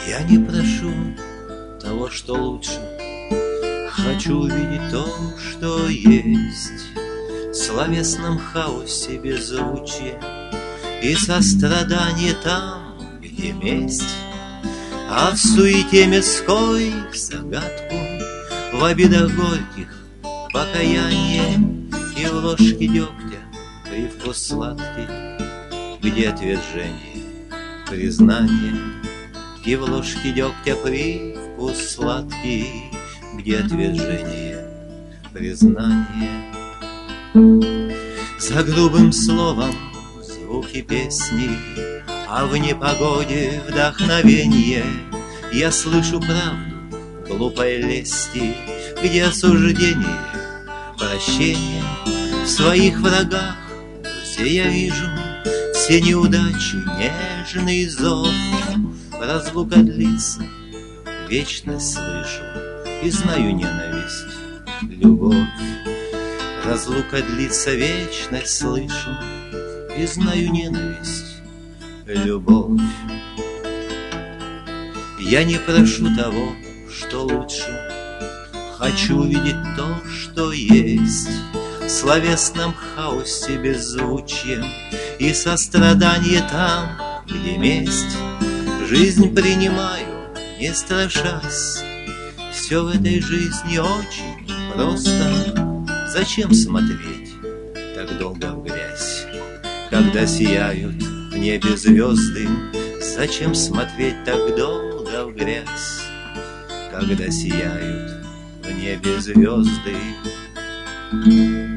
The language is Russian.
Я не прошу того, что лучше, хочу увидеть то, что есть. В словесном хаосе беззвучия и сострадание там, где месть. А в суете мирской загадку, в обидах горьких покаяние, и в ложке дегтя привкус сладкий, где отвержение, признание. И в ложке дегтя привкус сладкий, где отвержение, признание. За грубым словом звуки песни, а в непогоде вдохновенье. Я слышу правду глупой лести, где осуждение, прощение. В своих врагах друзей я вижу все неудачи, нежный зов. Разлука длится, вечность слышу и знаю ненависть, любовь. Разлука длится, вечность слышу и знаю ненависть, любовь. Я не прошу того, что лучше, хочу увидеть то, что есть. В словесном хаосе беззвучьем и сострадание там, где месть. Жизнь принимаю, не страшась, все в этой жизни очень просто. Зачем смотреть так долго в грязь, когда сияют в небе звезды? Зачем смотреть так долго в грязь, когда сияют в небе звезды?